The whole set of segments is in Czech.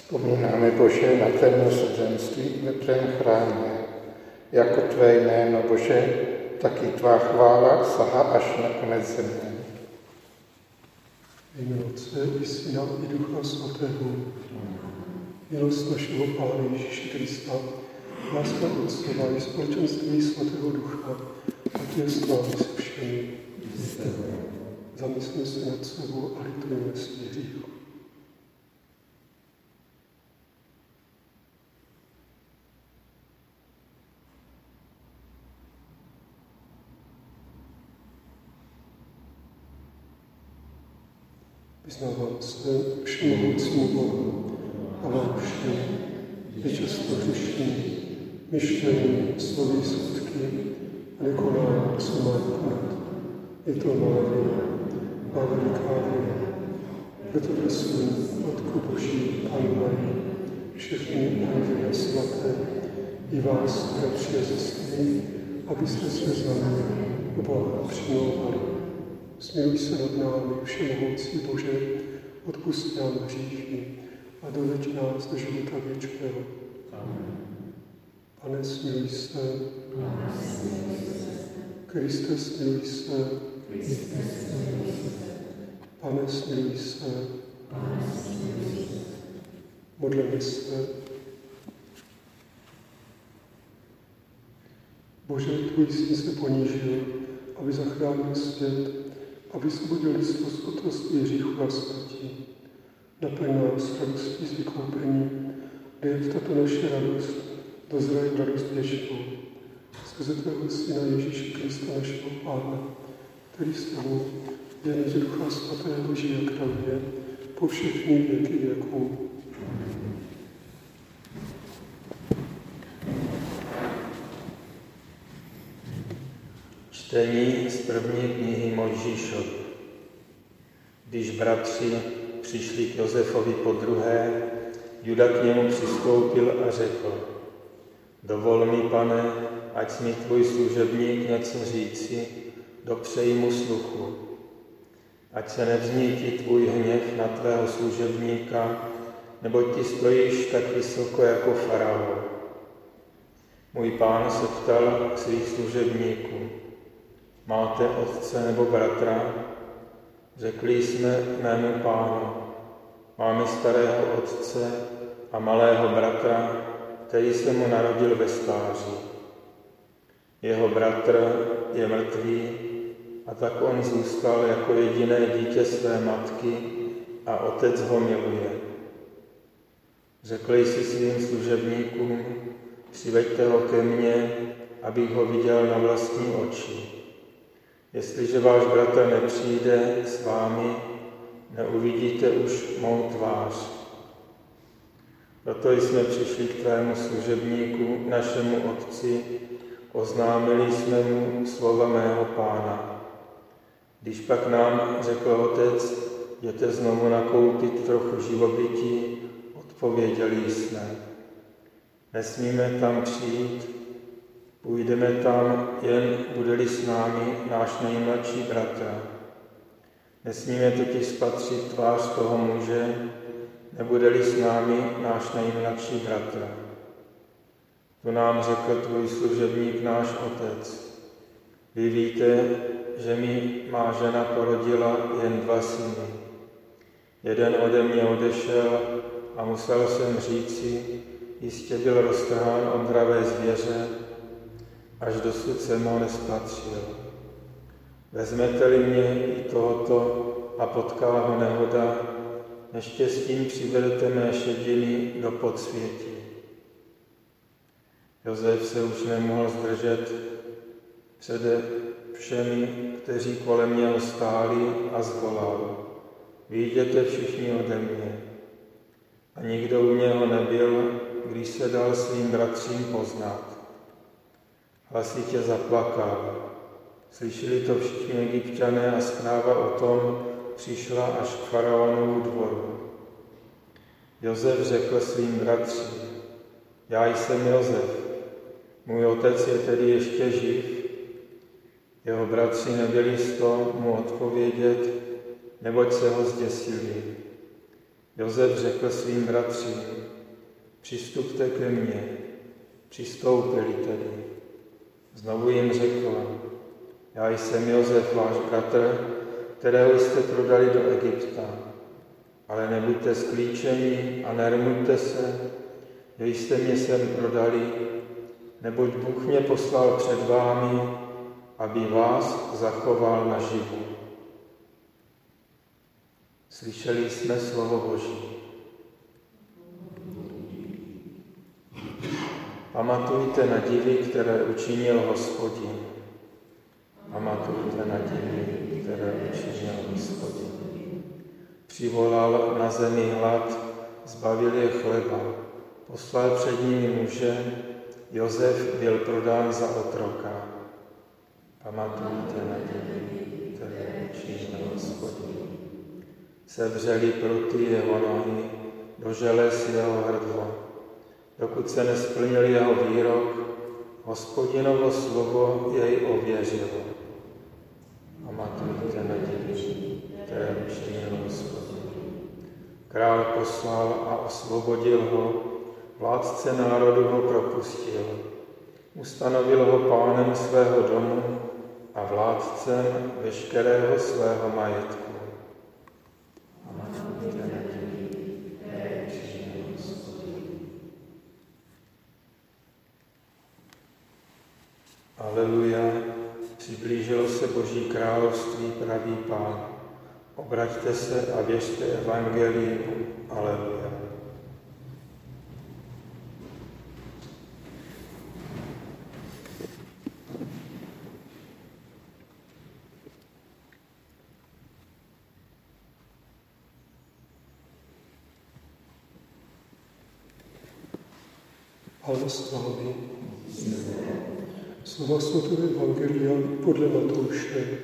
Vzpomínáme, Bože, na temnosrdenství ve tvém chrámě. Jako tvé jméno, Bože, taky tvá chvála sahá až na konec země. Jméno Otce i Syna i Ducha Svatého. Milost našeho Pána Ježíše Krista, láska Otcova i společenství Svatého Ducha, ať je s námi se všemi. Zamysleme se nad sebou a litujeme svých hříchů. Vyznávám se všemohoucímu Bohu a vám všem, že často hřeším, myšlením, slovy, skutky a nekonám, co mám konat. Je to má vina, má veliká vina. Proto prosím, Matku Boží, Pannu Marii, všechny anděle svaté, i vás, bratři a sestry, abyste se za mě u Boha přimlouvali. Smiluj se nad námi, všemohoucí Bože, odpusť nám hříchy a doveď nás do života věčného. Pane, smiluj se. Kriste, smiluj se. Pane, smiluj se. Modleme se. Bože, tvůj syn se ponížil, aby zachránil svět, aby vzbudil lidstvo z otroctví hříchu a smrti. Naplň nás radostí z vykoupení, dej tato naše radost dozraje v radost věčnou. Skrze tvého Syna Ježíše Krista, našeho Pána, který s tebou věrně Ducha Svatého žije a kráľuje po všechny věky věků. Čtení z první knihy Mojžíšovy. Když bratři přišli k Josefovi podruhé, Juda k němu přistoupil a řekl: Dovol mi, pane, ať mi tvůj služebník něco říci, dopřeji mu sluchu. Ať se nevzníti tvůj hněv na tvého služebníka, neboť ty stojíš tak vysoko jako faraon. Můj pán se ptal svých služebníků: Máte otce nebo bratra? Řekli jsme mému pánu: Máme starého otce a malého bratra, který se mu narodil ve stáří. Jeho bratr je mrtvý, a tak on zůstal jako jediné dítě své matky a otec ho miluje. Řekli si svým služebníkům: Přiveďte ho ke mně, abych ho viděl na vlastní oči. Jestliže váš bratr nepřijde s vámi, neuvidíte už mou tvář. Proto jsme přišli k tvému služebníku, našemu otci, oznámili jsme mu slova mého pána. Když pak nám řekl otec: Jděte znovu nakoupit trochu živobytí, odpověděli jsme: Nesmíme tam přijít, půjdeme tam, jen bude-li s námi náš nejmladší bratr. Nesmíme totiž spatřit tvář toho muže, nebude-li s námi náš nejmladší bratr. To nám řekl tvůj služebník, náš otec: Vy víte, že mi má žena porodila jen 2 syny. Jeden ode mě odešel a musel jsem říci, jistě byl roztrhán od dravé zvěře, až dosud jsem ho nespatřil. Vezmete-li mě i tohoto a potká ho nehoda, neštěstím přivedete mé šediny do podsvětí. Josef se už nemohl zdržet přede všemi, kteří kolem něho stáli, a zvolal: Vyjděte všichni ode mě. A nikdo u něho nebyl, když se dal svým bratřím poznat. Hlasitě zaplakal. Slyšeli to všichni Egypťané a zpráva o tom přišla až k faraonovu dvoru. Josef řekl svým bratřím: Já jsem Josef, můj otec je tedy ještě živ. Jeho bratři nebyli z toho mu odpovědět, neboť se ho zděsili. Josef řekl svým bratřím, přistupte ke mně. Přistoupili tedy. Znovu jim řekl, já jsem Josef, váš bratr, kterého jste prodali do Egypta. Ale nebuďte sklíčeni a nermuďte se, že jste mě sem prodali, neboť Bůh mě poslal před vámi, aby vás zachoval naživu. Slyšeli jsme slovo Boží. Pamatujte na divy, které učinil Hospodin. Pamatujte na divy, které učinil Hospodin. Přivolal na zemi hlad, zbavil je chleba, poslal před nimi muže, Josef byl prodán za otroka. Pamatujte na divy, které učinil Hospodin. Sevřeli pruty jeho nohy, do želez jeho hrdlo. Dokud se nesplnil jeho výrok, Hospodinovo slovo jej ověřilo. Pamatujte na divy, které učinil Hospodin. Král poslal a osvobodil ho, vládce národu ho propustil. Ustanovil ho pánem svého domu a vládcem veškerého svého majetku. Pamatujte na divy, které učinil Hospodin. Aleluja, přiblížilo se Boží království, pravý Pán. Obraťte se a věřte evangeliu. Aleluja. Pána s vámi. Slova svatého evangelia podle Matouše.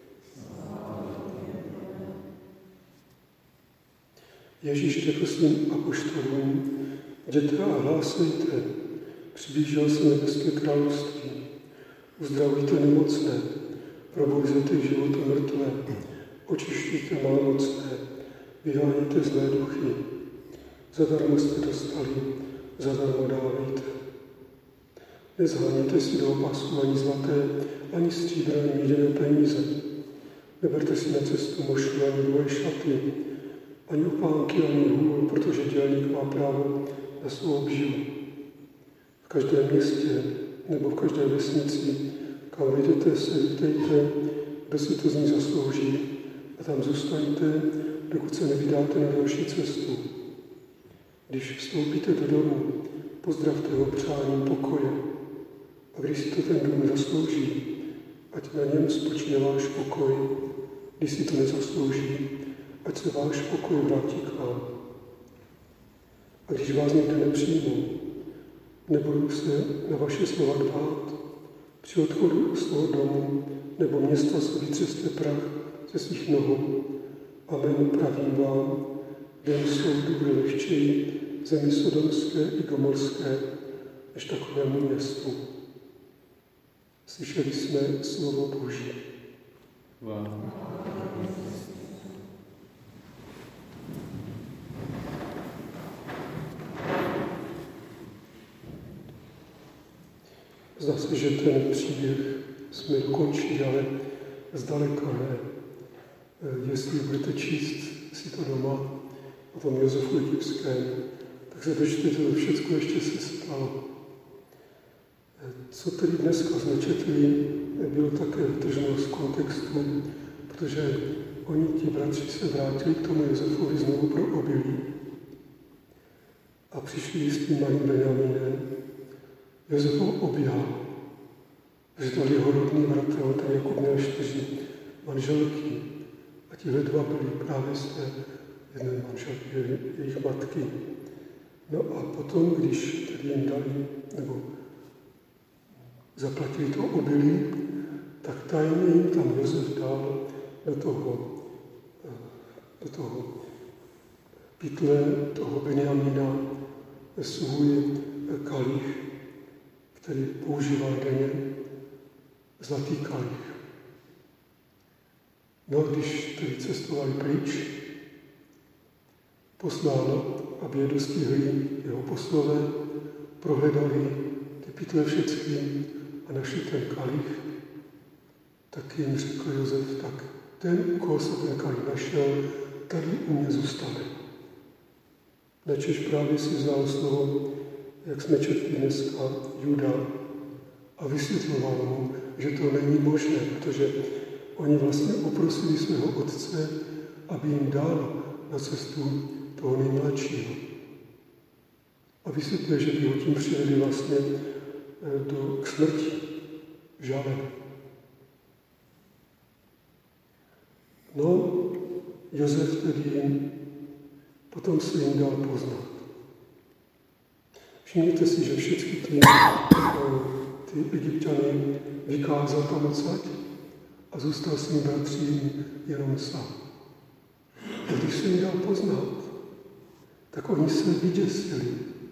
Ježíš řekl svým apoštolům, jděte a hlásejte, přiblížilo se nebeské království, uzdravujte nemocné, probouzejte k životu mrtvé, očišťujte malomocné, vyhánějte zlé duchy, zadarmo jste dostali, zadarmo dávejte. Nezhánějte si do opasku ani zlaté, ani stříbrné, ani měděné peníze. Neberte si na cestu mošnu ani dvoje šaty, ani opánky, ani hůl, protože dělník má právo na svou obživu. V každém městě nebo v každé vesnici, kam vyjdete, se zeptejte, kdo si to z ní zaslouží, a tam zůstaňte, dokud se nevydáte na další cestu. Když vstoupíte do domu, pozdravte ho přáním pokoje. A když si to ten dům zaslouží, ať na něm spočine váš pokoj. Když si to nezaslouží, ať se váš pokoj vrátí k vám. A když vás někde nepřijmou, nebudou se na vaše slova dbát, při odchodu z toho domu nebo města si vytřeste prach ze svých nohou. Amen, pravím vám, den soudu bude lehčeji zemi sodomské i gomorské, než takovému městu. Slyšeli jsme slovo Boží. Zdá se, že ten příběh jsme dokončili, ale zdaleka ne. Jestli budete číst si to doma o tom Josefu egyptském, tak se dočtete, že všechno ještě se stalo. Co tedy dneska jsme četli, bylo také vytrženo z kontextu, protože oni, ti bratři, se vrátili k tomu Josefovi znovu pro obilí a přišli s tím malým Benjaminem. Josef ho objal, že to byl jeho rodný bratr, ten Jakub měl 4 manželky a tihle 2 byli právě z té jedné manželky, jejich matky. No a potom, když tedy jim dali, nebo zaplatili to obilí, tak tajně jim tam Josef dal do toho pytle toho Benjamina svůj kalich, který používal denně, zlatý kalich. No a když tedy cestovali pryč, poslal, aby je dostihli jeho poslové, prohledali ty pytle všechny a našli ten kalich, tak jim řekl Josef, tak ten, u koho se ten kalich našel, tady u mě zůstane. Načež právě si vzal slovo, jak jsme četli dneska, Juda, a vysvětloval mu, že to není možné, protože oni vlastně oprosili svého otce, aby jim dal na cestu toho nejmladšího. A vysvětluje, že by ho tím přivedli vlastně k smrti, žalem. No, Josef tedy potom se jim dal poznat. Všimněte si, že všechny ty Egypťany vykázal tam odsaď a zůstal s ním bratří jenom sám. A když se jim dal poznat, tak oni se vyděsili,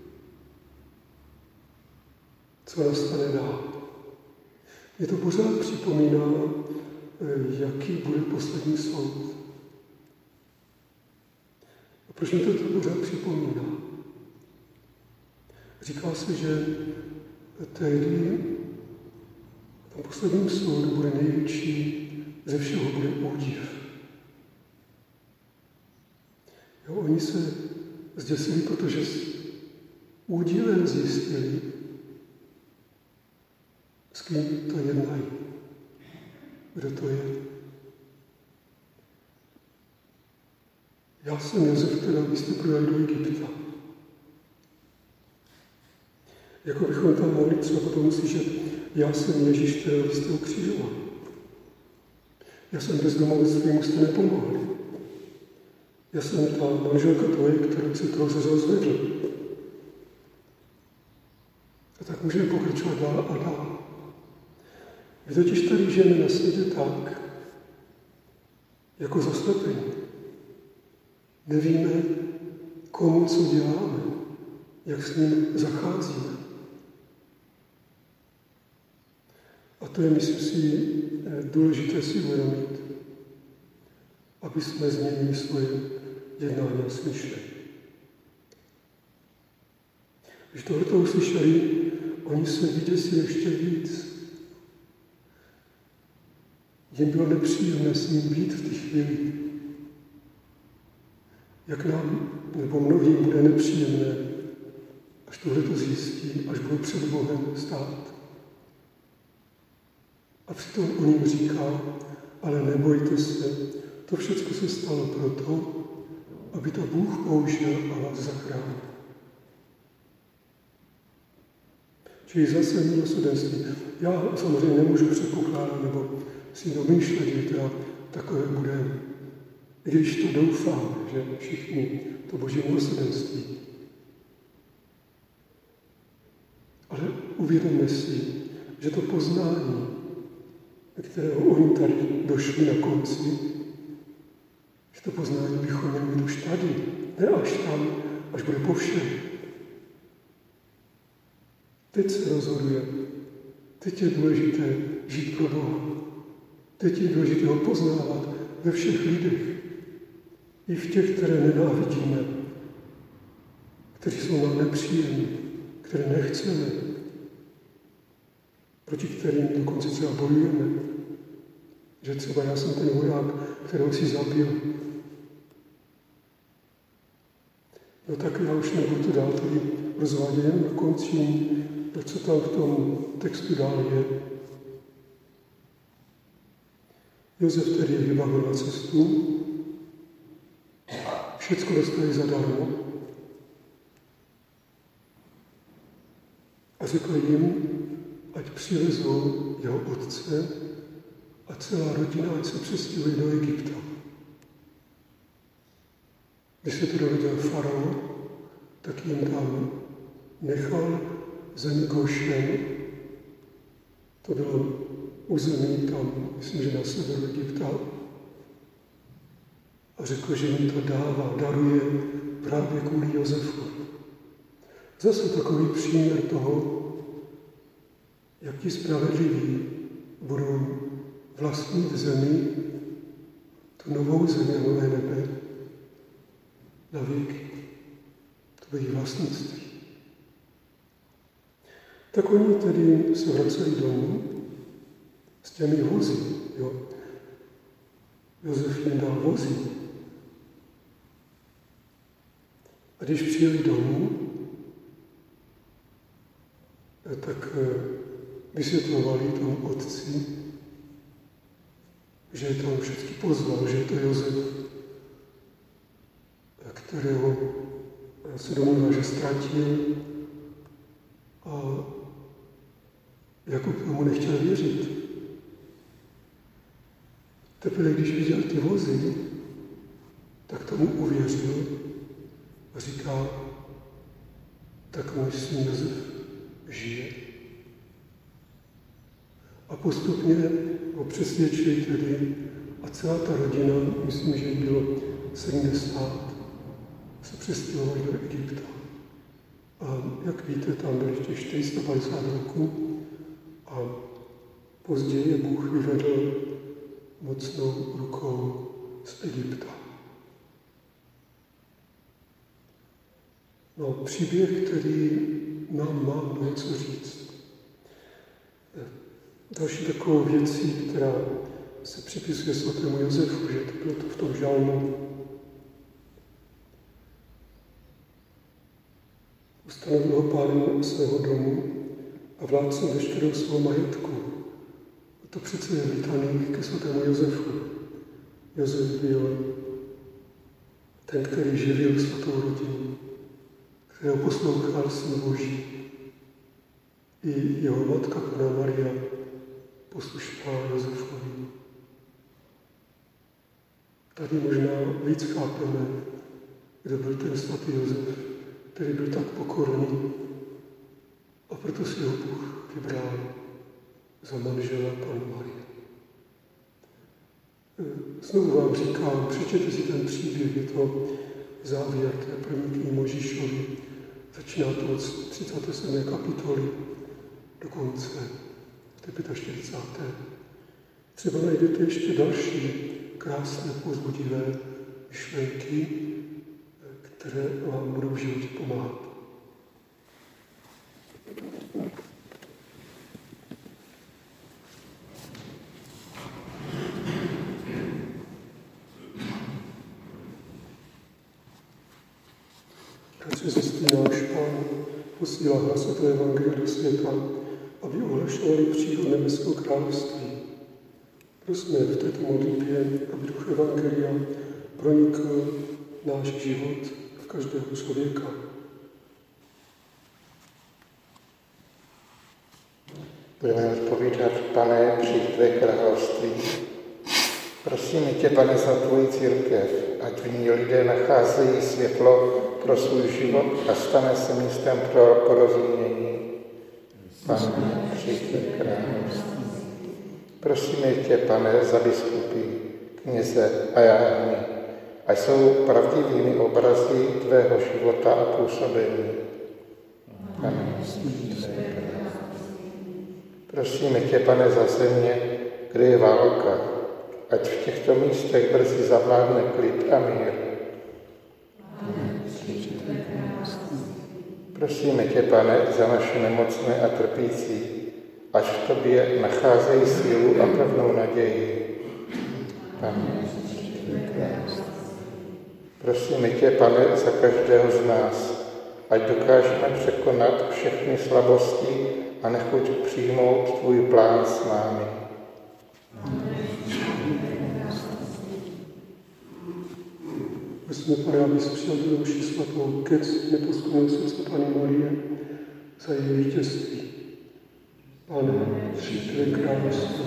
co nastane dál. Mě to pořád připomíná, jaký bude poslední soud. A proč mi to pořád připomíná? Říká se, že tehdy v tom posledním soudu bude největší, ze všeho bude údiv. Jo, oni se zděsili, protože s údivem zjistili, s kým to jednají. Kdo to je? Já jsem Josef, který vystupoval do Egypta. Jako bychom tam mohli třeba potom slyšet, já jsem Ježíš, kterého jste ukřižoval. Já jsem bezdomovectví, jste nepomohli. Já jsem ta manželka tvoje, kterou si toho se rozvedl. A tak můžeme pokračovat dál a dál. My totiž tady žijeme na světě tak, jako zaslepení. Nevíme, komu co děláme, jak s ním zacházíme. A to je, myslím si, důležité si uvědomit, aby jsme změnili svoje jednání a smýšlení. Když tohleto uslyšeli, oni se vyděsili ještě víc. Jim bylo nepříjemné s ním být v té chvíli. Jak nám, nebo mnohým bude nepříjemné, až tohleto zjistí, až budou před Bohem stát. A přitom on jim říká, ale nebojte se, to všechno se stalo proto, aby to Bůh použil a vás zachránil. Čili zase milosrdenství. Já samozřejmě nemůžu předpokládat nebo si domýšlet, že teda takové bude, i když to doufám, že všichni to Boží milosrdenství. Ale uvědomme si, že to poznání, kterého oni tady došli na konci, že to poznání bychom měli mít už tady, ne až tam, až bude po všem. Teď se rozhoduje. Teď je důležité žít pro Boha. Teď je důležité ho poznávat ve všech lidech. I v těch, které nenávidíme, kteří jsou nám nepříjemní, které nechceme, proti kterým dokonce třeba bojujeme. Že třeba já jsem ten voják, kterého si zabil. No tak já už nebudu to dál tady rozvádět, jen na konci, co tam v tom textu dál je. Josef tedy je vybavil na cestu, všecko dostali zadarmo a řekl jim, ať přivezou jeho otce a celá rodina, ať se přestěhuje do Egypta. Když se to dověděl faraon, tak jim tam nechal zemi Gošen. To bylo území tam, myslím, že na severu Egypta. A řekl, že jim to dává, daruje právě kvůli Josefu. Zase takový příměr toho, jak ti spravedliví budou vlastnit zemi, tu novou zemi a nové nebe, na věky. To bylo jejich vlastnictví. Tak oni tedy se vraceli domů s těmi vozy. Jo. Josef jim dal vozy. A když přijeli domů, tak vysvětlovali tomu otci, že je tam všechny pozval, že je to Josef, kterého se domnívá, že ztratil a Jakub mu nechtěl věřit. Teprve, když viděl ty vozy, tak tomu uvěřil a říká, tak můj syn Josef žije. A postupně ho přesvědčili tedy a celá ta rodina, myslím, že jich bylo 70, se přestěhovali do Egypta. A jak víte, tam byly těch 450 roků a později je Bůh vyvedl mocnou rukou z Egypta. No, příběh, který nám má mnoho co říct. Další takovou věcí, která se připisuje svatému Josefu, že to bylo to v tom žalmu. Ustanovil ho pánem svého domu a vládcem veškerou svou majetku. A to přece je lítaný ke svatému Josefu. Josef byl ten, který živil svatou rodinu, kterého poslouchal Syn Boží. I jeho matka, Panna Maria, poslušná Josefovi. Tady možná víc chápeme, kdo byl ten svatý Josef, který byl tak pokorný a proto si ho Bůh vybral za manžela Panny Marie. Znovu vám říkám, přečtěte si ten příběh, je to závěr té první knihy Mojžíšovi. Začíná to od 37. kapitoly do konce té 45. Třeba najdete ještě další krásné, povzbudivé myšlenky, které vám budou v životě pomáhat. Bratři, sestry, náš Pán posílá hlasaté evangelia do světa, aby ohlašovali příchod nebeského království. Prosme v této modlitbě, aby duch evangelia pronikl náš život v každého člověka. Budeme odpovídat, Pane, přijď tvé království. Prosíme tě, Pane, za tvoji církev, ať v ní lidé nacházejí světlo pro svůj život a stane se místem pro porozumění. Pane, přijď tvé království. Prosíme tě, Pane, za biskupy, kněze a jáhny, ať jsou pravdivými obrazy tvého života a působení. Pane, přijď tvé království. Prosíme tě, Pane, za země, kde je válka, ať v těchto místech brzy zavládne klid a mír. Prosíme tě, Pane, za naše nemocné a trpící, ať v tobě nacházejí sílu a pevnou naději. Pane, prosíme tě, Pane, za každého z nás, ať dokážeme překonat všechny slabosti a nechuť přijmout tvůj plán s námi. Prosíme, Pane, abys přijal do duši svatou kec neposkvrnil srdce Panny Marie za její vítězství. Pane, přijď tvé království.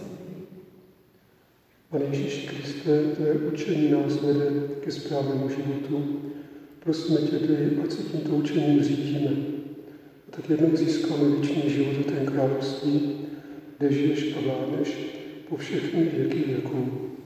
Pane Ježíši Kriste, tvé učení nás vede ke správnému životu. Prosíme tě, ať se tímto učením řídíme. A tak jednou získáme věčný život do té království, kde žiješ a vládneš po všechny věky věků.